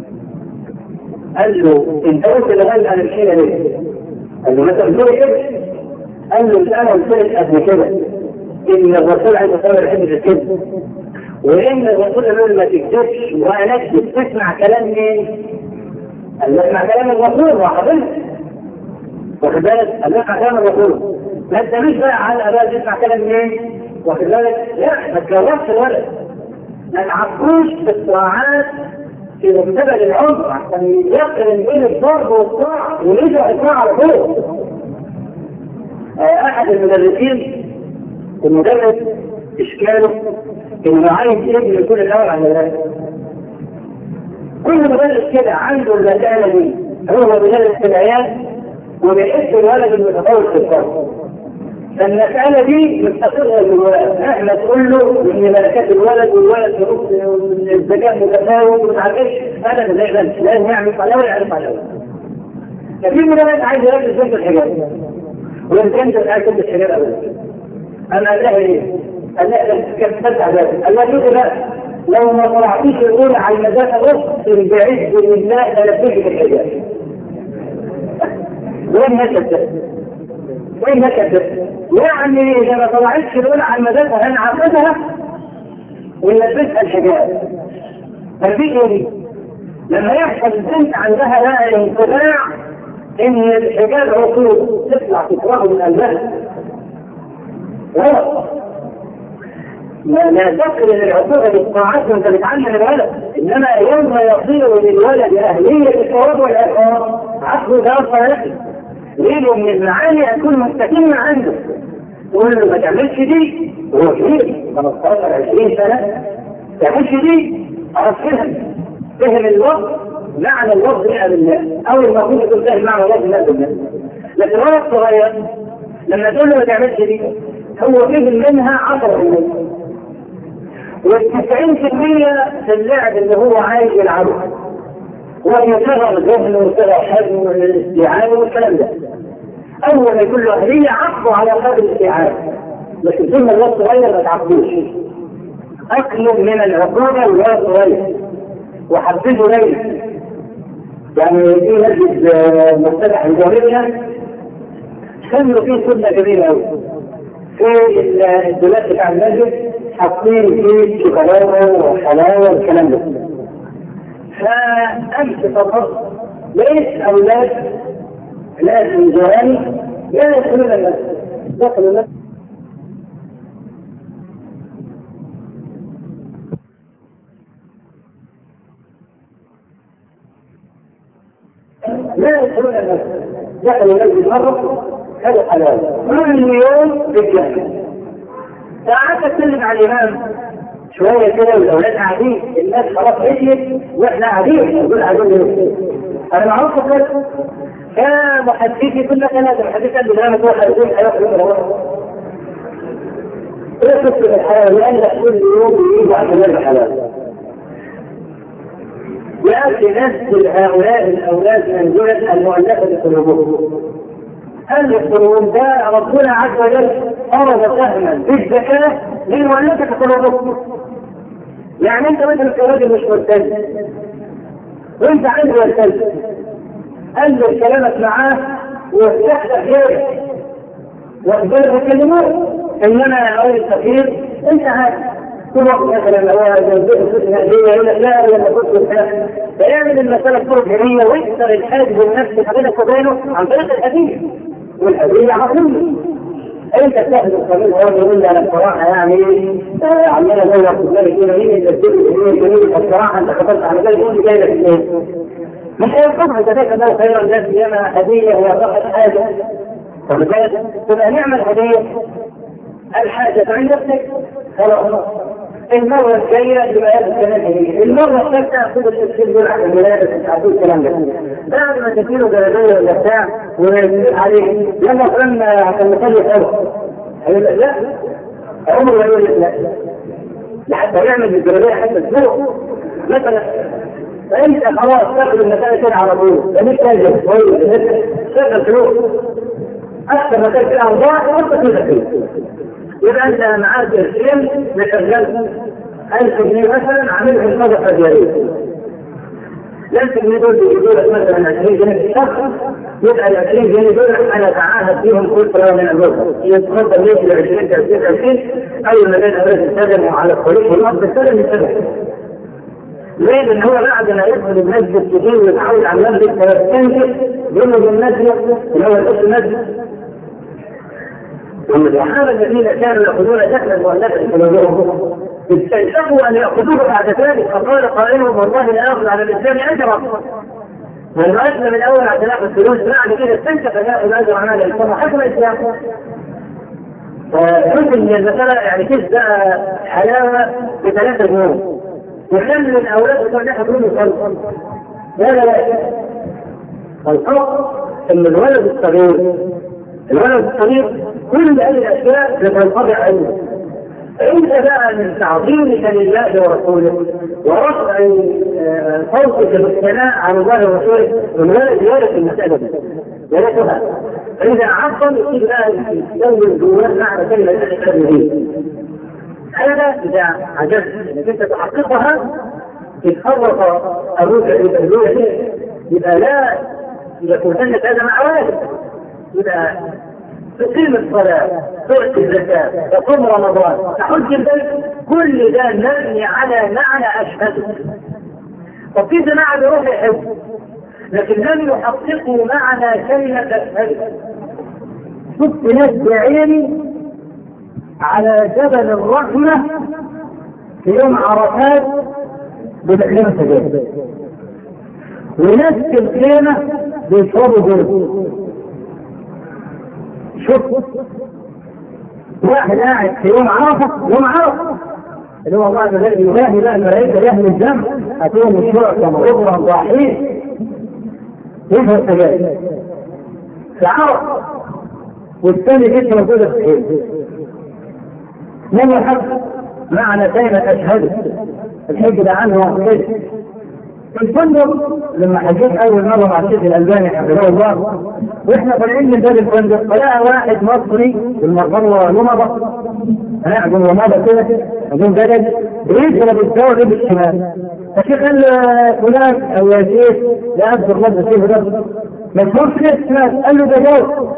قال له انت قلت لغايه انا مشينا ليه؟ قال له مثلا قلت لي كده. قال له انا قلت لك قبل كده ان الرسول عايز يصور يحب الكذب وان الرسول يقول ما تكذبش وانا اكذب. تسمع كلام مين؟ قال له اسمع كلام الرسول وحضرتك واخد بالك. قال له اسمع كلام الرسول ما تسميش بقى على الاباء تسمع كلام مين واخد بالك. لا ما تجربش الولد ما تعبوش بالطاعات في مستقبل العمر عشان يقرن بين الضرب والطاعه ونرجع الطاعه على طول. احد المدرسين المدرس اشكاله انه عايز ابنه يكون الاول على ذلك. كل مدرس كده عنده المسألة دي هو بيدرس في العيال وبيحس الولد المتطور في الفرق. فالمسألة دي مستقرة للولد. احنا تقول له ان ملكات الولد والولد في الذكاء متفاوت ومش عارف ايش هذا زي ده لازم يعمل على ويعرف على ويعرف. ففي مدرس عايز يركز في الحجاب وان كانت عايز تلبس الحجاب ابدا. انا قال لها ايه؟ قال لها كيف تفتح ذلك؟ قال لها شوفي بقى لو ما طلعتيش الأولى على المدافع أقسم بعز بالله تلبسك الحجاب. وين نكت؟ وين نكت؟ يعني إذا ما طلعتش الأولى على المدافع هنعقدها ونلبسها الحجاب. ففي إيه؟ لما يحصل البنت عندها بقى انطباع إن الحجاب عقود تطلع تكرهه من قلبها. غلط. ما لا تقل العقوبة بالطاعات وانت بتعلم الولد. انما يوم يصير للولد اهلية الثواب والعقاب عقله ده صالحي. ليه؟ لان المعاني هتكون مستكينة عنده. تقول له ما تعملش دي وهو كبير خمستاشر عشرين سنة ما تعملش دي خلاص فهم فهم اللفظ معنى اللفظ مئة بالمئة او المفروض يكون فاهم معنى اللفظ مئة بالمئة. لكن الولد الصغير لما تقول له ما تعملش دي هو فهم منها عشرة بالمئة والتسعين في المية في اللعب اللي هو عايز يلعبه ويصغر ذهنه ويصغر حجمه والاستيعاب والكلام ده. أول ما يكون له أهلية عقده على قدر الاستيعاب، لكن ثم الوقت صغير ما تعقدوش. أكله من العقوبة والوقت صغير وحفزه ليلة. يعني في مسجد مفتتح الجامعية كانوا فيه سنة جميلة أوي. في الدولاب بتاع المسجد حاطين فيه شوكولاتة وحلاوة والكلام ده. فأمس فقط لقيت أولاد ناس من جيراني لا يدخلون المسجد، دخلوا المسجد لا يدخلون المسجد، دخلوا المسجد مرة هذا حلال كل يوم بالجهل. ساعات اتكلم على الامام شويه كده والاولاد قاعدين، الناس خلاص مشيت واحنا قاعدين نقول قاعدين انا معروف كده. كان محدثي كل ثلاثه محدث قال لي انا بقول حدثين هياخد يوم روح ايه قصه الحلال لان كل يوم يجي عشان الحلال. يأتي نفس هؤلاء الأولاد منزلة المؤلفة قلوبهم. القلوب ده ربنا عز وجل فرض سهما بالزكاة للمؤلفة قلوبهم. يعني أنت مثلا كراجل مش ملتزم وأنت عايز ملتزم، أنزل كلامك معاه وافتح له غيرك وأقدر يكلموه. إنما يا راجل كثير أنت عارف كل وقت مثلا هو يقول لك لا لما كنت فيعمل المسألة بطرق هدية ويكسر الحاجز النفسي بينك وبينه عن طريق الهدية، والهدية عظيمة. انت تاخذ القبيل هو يقول لي انا بصراحة يعني عمال ادور في بالي كده مين اللي تجيب بصراحة انت خطرت على بالي يقول لي جاي لك اثنين. مش هينقطع انت تاخذ له خير الناس ياما هدية هي فقط حاجة. فبالتالي تبقى نعمل هدية الحاجة عند نفسك خلاص. المرة الجاية يبقى هذا الكلام هي المرة الثالثة خذ التسجيل دول على الملابس تعطيه الكلام ده بعد ما تديله جلابية ولا بتاع وينزل عليه لما قلنا عشان نخلي حلو هيقول لك لا عمره يقول لك لا لحتى يعمل الجلابية حتى تسوق مثلا. فانت خلاص تاخذ المسائل كده على طول ده مش تاجر كويس تقدر فلوس اكثر ما تاجر اوضاع وانت تقدر. يبقى انت معاك قرشين مشغل ألف جنيه مثلا عاملهم صدقة جارية. الألف جنيه دول بيجيبوا لك مثلا عشرين جنيه في الشهر، يبقى ال عشرين جنيه دول أنا أتعاهد فيهم كل سنة من الوقت. يتفضل ليش ال عشرين ثلاثين عشرين أول ما بين أولاد السلم وعلى الطريق والأرض السلم يسلم. ليه؟ لأن هو بعد ما يدخل المسجد كتير ويتعود على المسجد فيستنجد بينه المسجد اللي هو الأصل المسجد. الصحابة الذين كانوا يأخذون دخل المؤلفة قلوبهم استيقظوا أن يأخذوه بعد ذلك فقال قائلهم والله لا يأخذ على الإسلام أجرا. لأنه أسلم الأول عشان يأخذ فلوس بعد كده استنشق يأخذ أجر على الإسلام حسب الإسلام. فحسن من المسألة يعني كيف بقى حلاوة بثلاثة جنون يخلي الأولاد يقول لها كلهم يصلوا. لا لا لا الحق إن الولد الصغير الولد الصغير كل هذه الأشياء بتنقطع عنه. انت بقى من تعظيمك لله ورسوله ورفع صوتك بالثناء على الله ورسوله من غير زيادة المسألة دي. ولكنها إذا عظم يصير بقى يستوي جواه معنى كلمة الإسلام دي. هذا إذا عجزت إنك أنت تحققها تتفرق أبوك الأبوية يبقى لا يكون عندك هذا مع واحد. يبقى تقيم الصلاة، تؤتي الزكاة، تصوم رمضان، تحج البيت، كل ده مبني على معنى أشهد. وفي جماعة بيروح يحج لكن لم يحققوا معنى كلمة أشهد. شفت ناس بعيني على جبل الرحمة في يوم عرفات بتحريم سجاد وناس في الخيمة بيشربوا جرد. شوف واحد قاعد في يوم عرفة يوم عرفة اللي هو الله عز وجل يباهي بقى الملائكة يهل الدم هتقوم الشرع كما غفرا ضاحين يشرب سجاد في عرفة والثاني جيت موجودة في الخير من يحب معنى كلمة أشهد الحج ده عنه كده. في الفندق لما حجيت أول مرة مع الشيخ الألباني حفظه الله وإحنا طالعين من باب الفندق فلقى واحد مصري بالمرة لمضة هنعجم ومضة كده أظن بلد بيشرب الدواء ريب الشمال. فالشيخ قال فلان أو يا شيخ لا أذكر الله الشيخ ده مشهور في الشمال. قال له ده دواء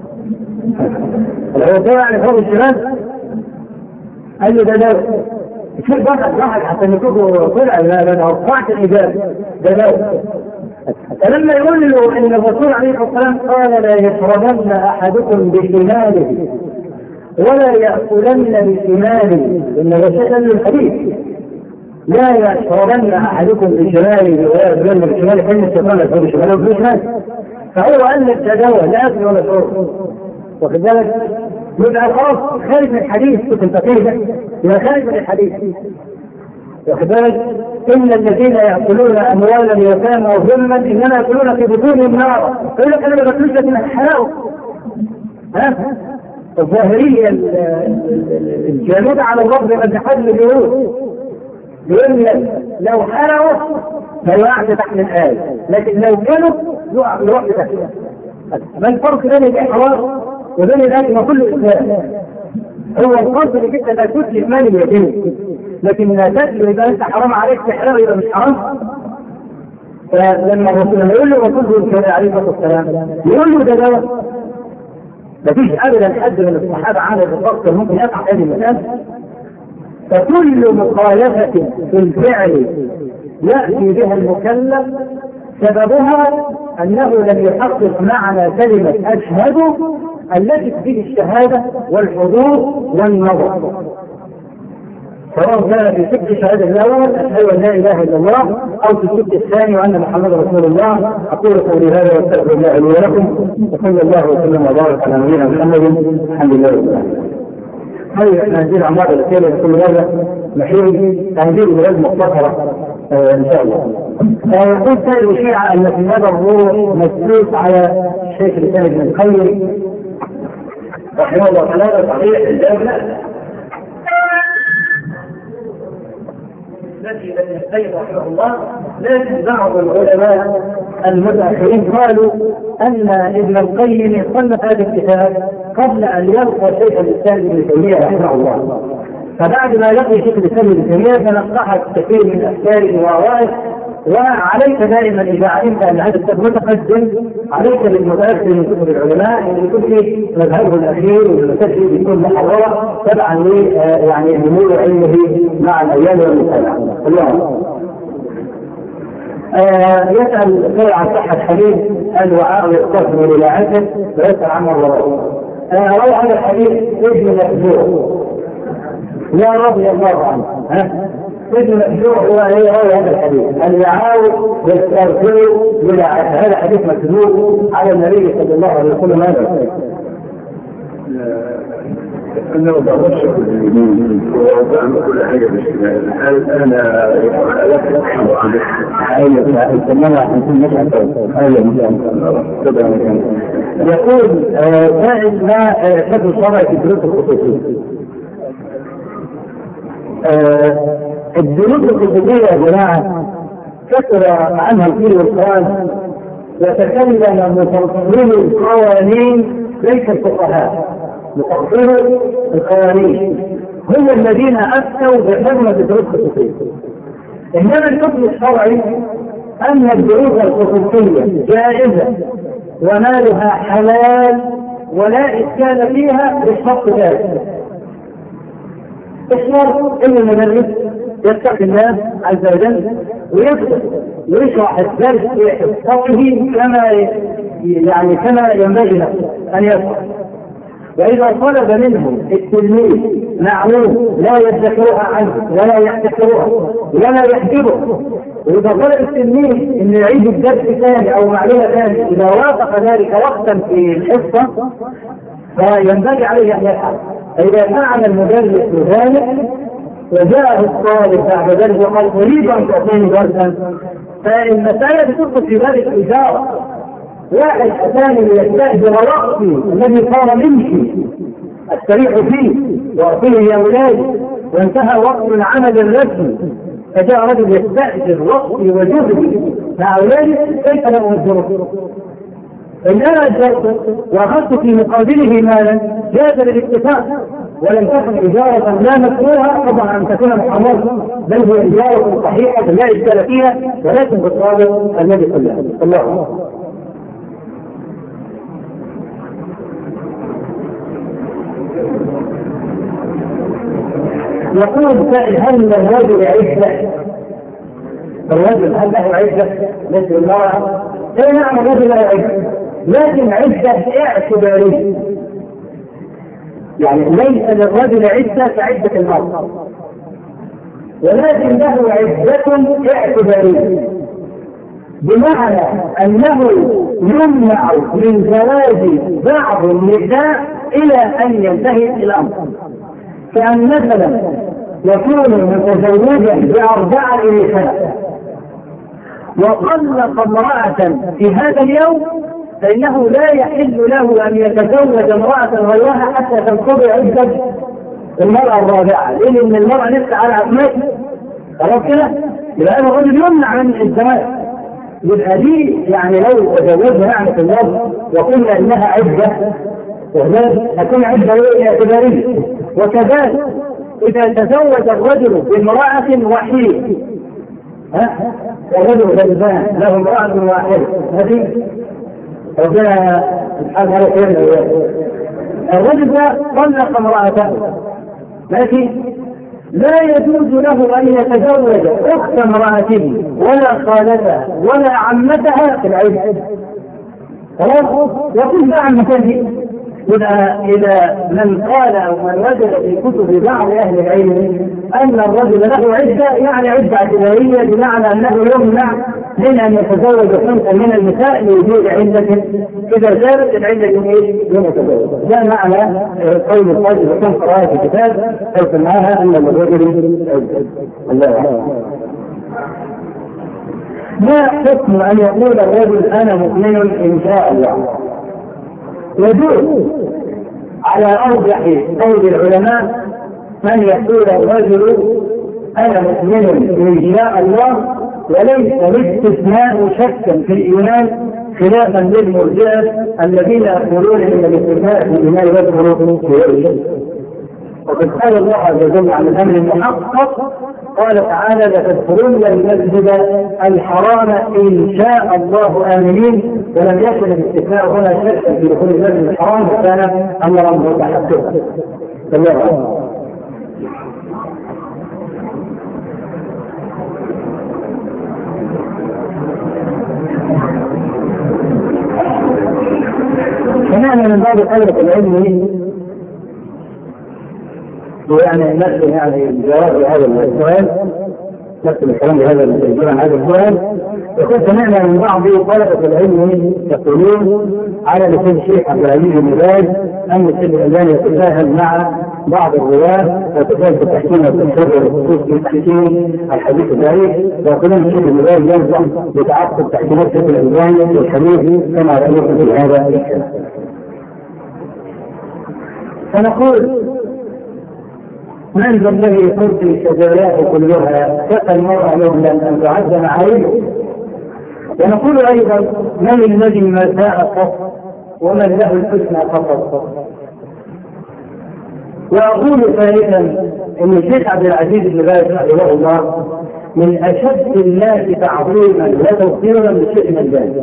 هو دواء يعني فوق الشمال. قال له ده دواء. الشيخ ضحك ضحك حتى نشوفه طلع لا انا وقعت الاجابه ده دواء. فلما يقول له ان الرسول عليه الصلاه والسلام قال لا يشربن احدكم بشماله ولا ياكلن بشماله ان الرسول قال له الحديث لا يشربن احدكم بشماله ولا ياكلن بشماله كان الشيطان يقول بشماله وبشماله. فهو قال لك ده دواء لا اكل ولا شرب. واخد بالك؟ يبقى خلاص خارج من الحديث. كنت انت كده يبقى خارج من الحديث. واخد بالك؟ ان الذين ياكلون اموال اليتامى ظلما انما ياكلون في بطونهم نارا. يقول لك انا ما باكلش لكن هحرقه. ها؟ الظاهريه الجامده على الرب قد حل اليهود يقول لك لو حرقوا فيقع تحت الايه لكن لو كانوا يروح تحت. ما الفرق بين الاحرار وبين الاكل وكل الاسلام؟ هو القصد اللي جدا لا تسلم مال اليتيم لكن لا تسلم يبقى انت حرام عليك تحرر يبقى مش حرام. فلما الرسول يقول له الرسول عليه الصلاه والسلام يقول له ده دواء مفيش ابدا حد من الصحابه عمل بالضبط ممكن يقع هذه المساله. فكل مخالفه في الفعل ياتي بها المكلف سببها أنه لم يحقق معنى كلمة أشهد التي تفيد الشهادة والحضور والنظر. سواء كان في سبت الشهادة الأول أشهد أن لا إله إلا الله أو في السبت الثاني وأن محمد رسول الله. أقول قولي هذا واستغفر الله لي ولكم وصلى الله وسلم وبارك على نبينا محمد الحمد لله رب العالمين. هذه احنا نزيل عمار الأسئلة لكل هذا محيي تنزيل بلاد مختصرة آه إن شاء الله. يقول سائل الشيعة أن في هذا الروح مسلوك على الشيخ الإسلام ابن القيم رحمه الله تعالى. صحيح الجواب لا. الذي ابن القيم رحمه الله لكن بعض العلماء المتأخرين قالوا أن ابن القيم صنف هذا الكتاب قبل أن يلقى شيخ الإسلام ابن تيمية رحمه الله. فبعد ما لقي شيخ الإسلام ابن تيمية تنقحت كثير من أفكاره وآرائه. وعليك دائما إذا علمت أن هذا الكتاب متقدم عليك بالمتأكد من كتب العلماء أن يكون في مذهبه الأخير والمسجد يكون محررة تبعا ل يعني نمو علمه مع الأيام والمجتمع. الله آه يسأل سؤال عن صحة حديث الوعاء يستثمر إلى عسل ويسأل عن الرؤوس. روى هذا الحديث ابن مأجور لا رضي الله عنه. ها ابن مأجور هو هذا الحديث الوعاء يستثمر إلى عسل. هذا حديث مكذوب على النبي صلى الله عليه وسلم. هذا أنا بغشق اليمين وأعمل كل حاجة بالشمال. هل أنا يقول سائل ما حد الشرع في الدروس الخصوصية. الدروس الخصوصية يا جماعة كثر عنها الفيل والقرآن وتكلم مفصلين القوانين ليس الفقهاء. مفصلين القوانين هم الذين أفتوا بحرمة الدروس الخصوصية. إنما الحكم الشرعي أن الدروس الخصوصية جائزة ومالها حلال ولا إشكال فيها بالشرط ذلك. الشرط إن المدرس يتقي الله عز وجل ويدخل ويشرح الدرس في حصته كما يعني كما ينبغي له أن يفعل. وإذا طلب منه التلميذ معلوم لا يذكرها عنه ولا يحتكرها ولا يحجبه، وإذا طلب التلميذ أن يعيد الدرس ثاني أو معلومة ثانية إذا وافق ذلك وقتا في الحصة فينبغي عليه أن يفعل. فإذا فعل المدرس ذلك وجاءه الطالب بعد ذلك وقال أريد أن تعطيني درسا فالمسألة بتدخل في باب الإجارة. واحد ثاني يستأجر وقتي الذي صار منك استريح فيه وأعطيه يا أولادي وانتهى وقت العمل الرسمي، فجاء رجل يستأجر وقتي وجهدي مع أولادي، كيف لا أؤجره؟ إن أنا أجرته وأخذت في مقابله مالا جاز للاتفاق، ولم تكن إجارة لا مكروهة، طبعا أن تكون محرمة، بل هي إجارة صحيحة لا إشكال فيها، ولكن بالصادق النبي صلى الله عليه وسلم. يقول سائل: هل الرجل عدة؟ الرجل هل له عدة مثل المرأة؟ اي نعم، الرجل له عدة، لكن عدة اعتبارية، يعني ليس للرجل عدة كعدة المرأة، ولكن له عدة اعتبارية، بمعنى أنه يمنع من زواج بعض النساء إلى أن ينتهي الأمر. كأن مثلا يكون متزوجا بأربعة نساء وطلق امرأة في هذا اليوم، فإنه لا يحل له أن يتزوج امرأة غيرها حتى تنقضي عدة المرأة الرابعة، لأن المرأة لسه على عقمته. خلاص كده؟ يبقى الرجل يمنع من الزواج. يبقى دي يعني لو تزوجها يعني في الله وقلنا إنها عدة، هتكون عدة اعتبارية. وكذلك إذا تزوج الرجل بامرأة وحيد، ها الرجل غلبان له امرأة واحدة، هذه ربنا سبحانه وتعالى الرجل ده طلق امرأته، لكن لا يجوز له أن يتزوج أخت امرأته ولا خالتها ولا عمتها في العدة. خلاص؟ وكل عمتها. إذا من قال أو من وجد في كتب بعض أهل العلم أن الرجل له عدة، يعني عدة اعتبارية، بمعنى أنه يمنع من أن يتزوج خمسة من النساء لوجود عدة، إذا زالت العدة يتزوج. ده معنى قول القاضي وكان قراءة في الكتاب قلت معها أن الرجل عدة. الله ما حكم أن يقول الرجل أنا مؤمن إن شاء الله؟ يجوز على أرجح قول العلماء من يقول الرجل أنا مؤمن إن شاء الله، وليس الاستثناء شكا في الإيمان، خلافا للمرجئة الذين يقولون إن الاستثناء في الإيمان يظهر في غير. وقد قال الله عز وجل عن الأمر المحقق، قال تعالى لتدخلن المسجد الحرام إن شاء الله آمنين، ولم يكن الاستثناء هنا شركا في دخول المسجد الحرام، وكان أمرا متحققا. الله سمعنا من بعض طلبة العلم يعني نفس يعني الجواب لهذا السؤال، نفس الكلام لهذا الجواب عن هذا السؤال. يقول سمعنا من بعض طلبة العلم يقولون على لسان الشيخ عبد العزيز بن باز أن الشيخ الألباني يتساهل مع بعض الرواة ويتساهل في التحكيم والتشريع والخصوص في تحكيم الحديث التاريخ، ويقولون الشيخ ابن باز ينصح بتعقب تحكيمات الشيخ الألباني والحديث كما رأيت في هذا الكلام. فنقول من ذا الذي ترضي شجرات كلها كفى المرء مهلا ان تعد معايبه؟ ونقول ايضا من الذي ما ساء قط ومن له الحسنى فقط؟ واقول ثالثا ان الشيخ عبد العزيز بن باز رحمه الله من اشد الناس تعظيما وتوقيرا للشيخ الألباني.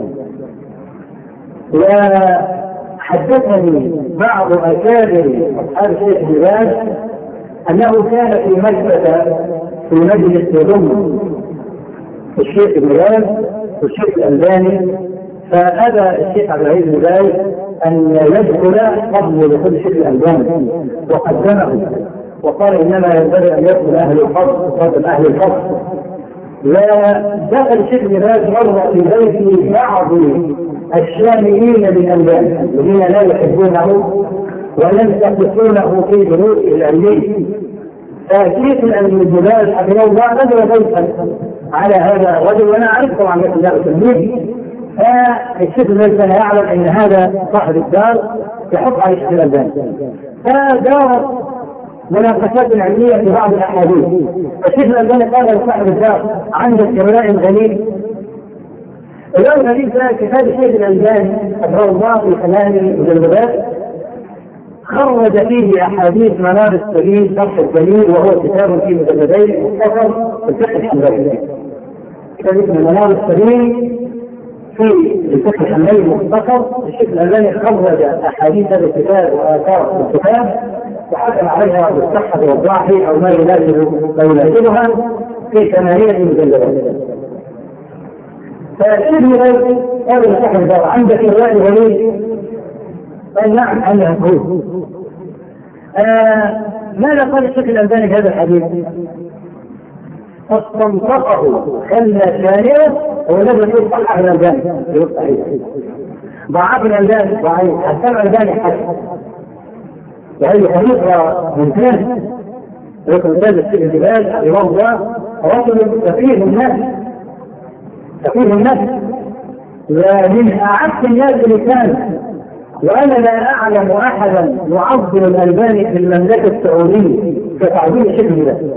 وحدثني بعض اكابر اصحاب الشيخ بن باز أنه كان في مجلس في مجلس يضم الشيخ ابن باز والشيخ الألباني، فأبى الشيخ عبد العزيز بن باز أن يدخل قبل دخول الشيخ الألباني وقدمه، وقال إنما ينبغي أن يدخل أهل الفصل قبل أهل الفصل. ودخل الشيخ ابن باز مرة في بيت بعض الشاميين للألباني الذين لا يحبونه ولم يقصونه في دروسه العلمية. فشيخ ابن باز حفظه الله نزل بيتا على هذا الرجل، وانا اعرف طبعا مثل ذلك التلميذ. فالشيخ ابن باز كان يعلم ان هذا صاحب الدار يحط على الشيخ الألباني، فدار مناقشات علمية في بعض الأحاديث. الشيخ الألباني قال لصاحب الدار عندك إملاء غليل. إملاء غليل ده كتاب الشيخ الألباني رحمه الله في ثمانية مجلدات، خرج فيه أحاديث منار السبيل شرح الدليل، وهو كتاب في مجلدين مختصر في الفقه الحنبلي. كتاب اسمه منار السبيل في الفقه الحنبلي مختصر. الشيخ الألباني خرج أحاديث هذا الكتاب وآثار الكتاب وحكم عليها بالصحة والضعف أو ما يناسب ما يناسبها في ثمانية مجلدات. فالشيخ الألباني قال لصاحب الدار عندك إملاء غليل؟ قال نعم أنا أقول. آه ماذا قال الشيخ الألباني في هذا الحديث؟ فاستنطقه خلى ثانية هو الذي يقول صحح الألباني يقول صحيح، ضعف الألباني ضعيف، حسن الألباني حسن، وهذه طريقة ممتازة. طريقة ممتازة الشيخ الجبال رحمه الله رجل سفيه الناس، سفيه الناس ومن أعز الناس لسانا. وأنا لا أعلم أحدا يعظم الألباني في المملكة السعودية كتعظيم الشيخ الألباني.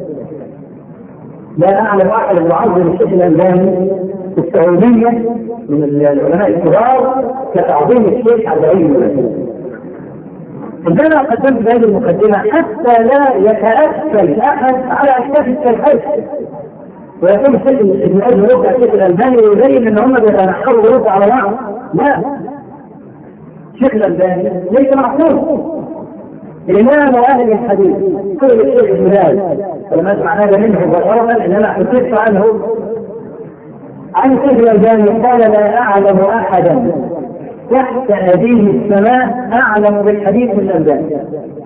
لا أعلم أحدا يعظم الشيخ الألباني في السعودية من العلماء الكبار كتعظيم الشيخ عبد العزيز. عندما قدمت بهذه المقدمة حتى لا يتأثر أحد على أساس التلحيث ويقول الشيخ ابن أجل رفع الشيخ الألباني ويبين أن هم بيتنحروا ورفع على بعض. لا، الشيخ الألباني ليس معصوم، إمام أهل الحديث كل الشيخ ابن باز ولما اسمع هذا منه مباشرة إنما حدثت عنه عن الشيخ الألباني قال لا أعلم أحدا تحت هذه السماء أعلم بالحديث من الألباني.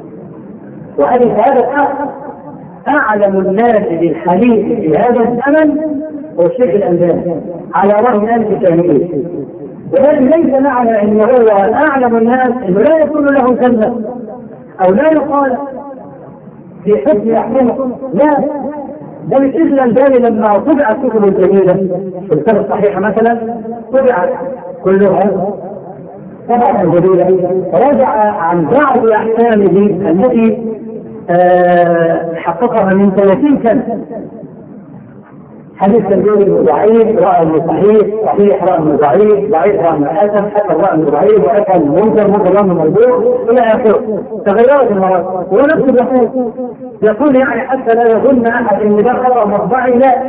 وهذه هذا الحق أعلم الناس بالحديث في هذا الزمن هو الشيخ الألباني على رغم أنف تهميته. ولكن ليس معنى أنه هو أعلم الناس أنه لا يكون له سنة أو لا يقال في حسن أحكامه. لا، بل الشيخ الألباني لما طبعت كتب جديدة في الكتب الصحيحة مثلا طبعت كلها طبعا جديدة رجع عن بعض أحكامه التي آه حققها من ثلاثين سنة. حديث الجوي ضعيف، رأى انه صحيح، صحيح رأى انه ضعيف، ضعيف رأى انه حسن، حسن رأى انه ضعيف، وحسن منكر، منكر رأى انه موضوع إلى آخره. تغيرت المرات هو نفسه يقول يقول يعني حتى لا يظن أحد أن ده خطأ مطبعي. لا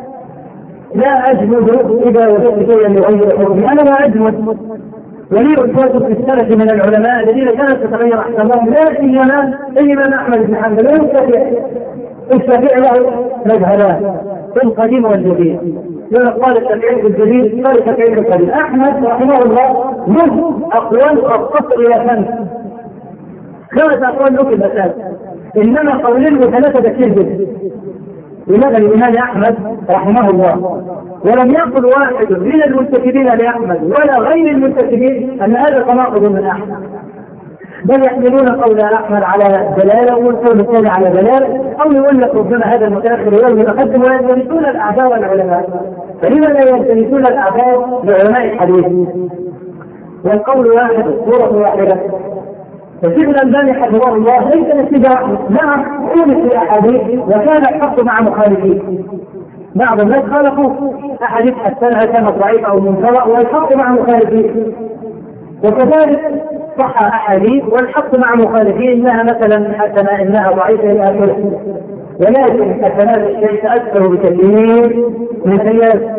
لا أجمد إذا وجدت شيئا يغير حكمي، أنا لا أجمد. ولي أستاذ في السلف من العلماء الذين كانت تتغير أحكامهم لا سيما الإمام أحمد بن حنبل والشافعي. الشافعي له مذهبان في القديم والجديد. لما قال الشافعي في الجديد قال الشافعي في القديم. أحمد رحمه الله له أقوال قد تصل إلى خمس خمس أقوال له في المسائل، إنما قولين وثلاثة كثير جدا. لماذا؟ للإمام أحمد رحمه الله ولم يقل واحد من المنتسبين لأحمد ولا غير المنتسبين أن هذا تناقض من أحمد، بل يحملون قول أحمد على دلالة والقول الثاني على دلالة، أو يقول لك ربما هذا المتأخر والمتقدم ويلتمسون الأعذار العلماء. فلما لا يلتمسون الأعذار لعلماء الحديث؟ والقول واحد صورة واحدة. فالشيخ الألباني حفظه الله ليس الاتباع، نعم قول في أحاديث وكان الحق مع مخالفيه. بعض الناس خالفوا أحاديث حسنها كانت ضعيفة أو منكرة والحق مع مخالفيه، وكذلك صح أحاديث والحق مع مخالفيه إنها مثلا حسنة إنها ضعيفة إلى آخره. ولكن حسنات الشيء تأثر بكثير من سيئات.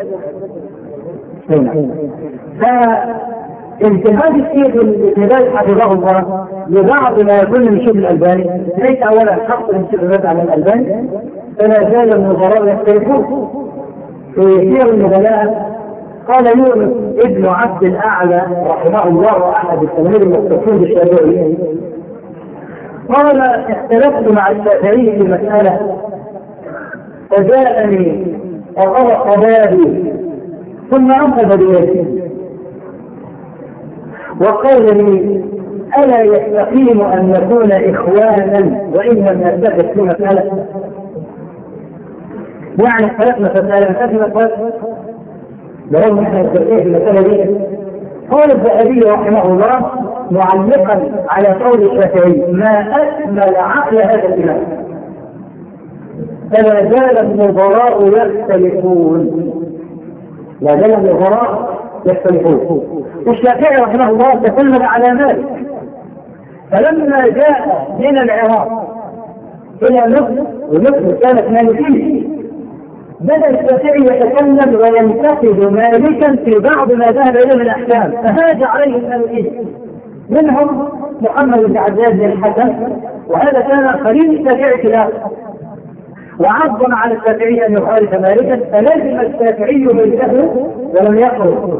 فانتهاج الشيخ الابتدائي حفظه الله لبعض ما يكون من شيخ الألباني ليس أولا حق من شيخ على الألباني، فلا زال النظراء يختلفون في سير النبلاء. قال يونس ابن عبد الأعلى رحمه الله وأحد التلاميذ المختصين بالشافعي قال اختلفت مع الشافعي في مسألة فجاءني وغرق بابي ثم أخذ بيدي وقال لي ألا يستقيم أن نكون إخوانا وإن لم نتفق في مسألة؟ يعني اختلفنا في مسألة نتفق برغم احنا التركيز في المسألة دي. قال الذهبي رحمه الله معلقا على قول الشافعي: ما أكمل عقل هذا الإمام. فلا زال النظراء يختلفون، لا زال النظراء يختلفون. والشافعي رحمه الله تكلم على مالك، فلما جاء من العراق إلى مصر، ومصر كانت مالكية، بدأ الشافعي يتكلم وينتقد مالكا في بعض ما ذهب إليه من الأحكام، فهاج عليه المالكية، منهم محمد بن عباس بن الحسن، وهذا كان خليل الشافعي في الآخر، وعظم على الشافعي أن يخالف مالكا، فلزم الشافعي بالجهل ولم يقل.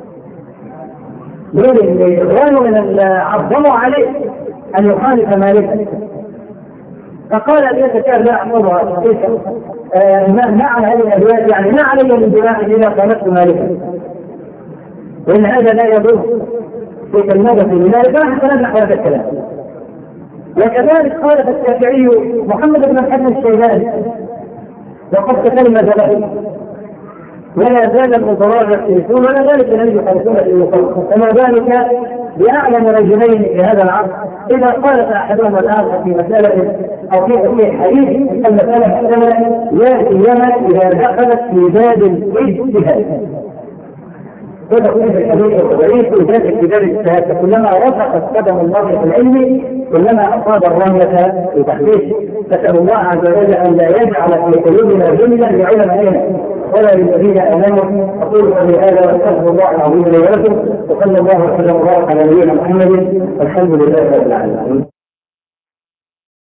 غيره من عظموا عليه أن يخالف مالكا، فقال الشافعي: لا أحفظها ما على هذه الأدوات، يعني ما علي من جماعة إذا قامت مالكا، وإن هذا لا يضر في كلمة لذلك حتى نحو هذا الكلام. وكذلك قال الشافعي محمد بن الحسن الشيباني، وقد تكلم له: ولا زال النظراء يختلفون ولا ذلك الذي يخالفون في المخالفه، فما بالك باعلم رجلين في هذا العصر اذا خالف احدهما الاخر في مساله او في حديث المساله مثلا ياتي اذا دخلت في باب الاجتهاد، تدخل في الحديث الضعيف وذلك في باب الاجتهاد، كلما رفقت قدم الله في العلم كلما اصاب الرميه في تحديث. نسال الله عز وجل ان لا يجعل في قلوبنا ذلا لعلمائنا ولا للذين امنوا. اقول قولي هذا واستغفر الله العظيم لي ولكم، وصلى الله وسلم وبارك على نبينا محمد، والحمد لله رب العالمين.